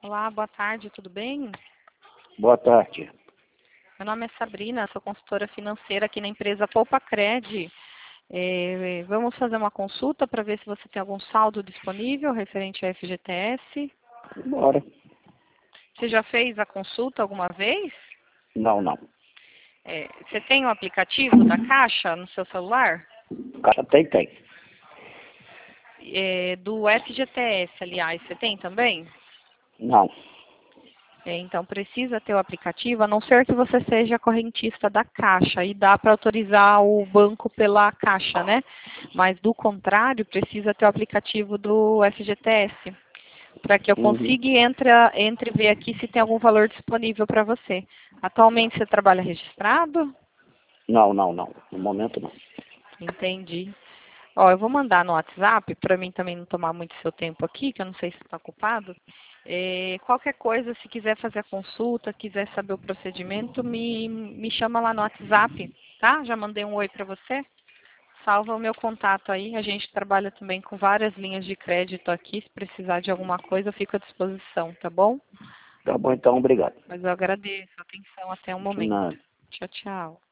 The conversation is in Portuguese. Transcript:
Olá, boa tarde, tudo bem? Boa tarde. Meu nome é Sabrina, sou consultora financeira aqui na empresa Poupacred. Vamos fazer uma consulta para ver se você tem algum saldo disponível referente ao FGTS. Bora. Você já fez a consulta alguma vez? Não. Você tem o aplicativo da Caixa no seu celular? Caixa tem. Do FGTS, aliás, você tem também? Não. Então, precisa ter o aplicativo, a não ser que você seja correntista da Caixa, e dá para autorizar o banco pela Caixa, né? Mas, do contrário, precisa ter o aplicativo do FGTS, para que eu consiga entre ver aqui se tem algum valor disponível para você. Atualmente, você trabalha registrado? Não. No momento não. Entendi. Ó, eu vou mandar no WhatsApp, para mim também não tomar muito seu tempo aqui, que eu não sei se está ocupado. Qualquer coisa, se quiser fazer a consulta, quiser saber o procedimento, me chama lá no WhatsApp, tá? Já mandei um oi para você. Salva o meu contato aí. A gente trabalha também com várias linhas de crédito aqui. Se precisar de alguma coisa, eu fico à disposição, tá bom? Tá bom, então, obrigado. Mas eu agradeço a atenção até o momento. Nada. Tchau, tchau.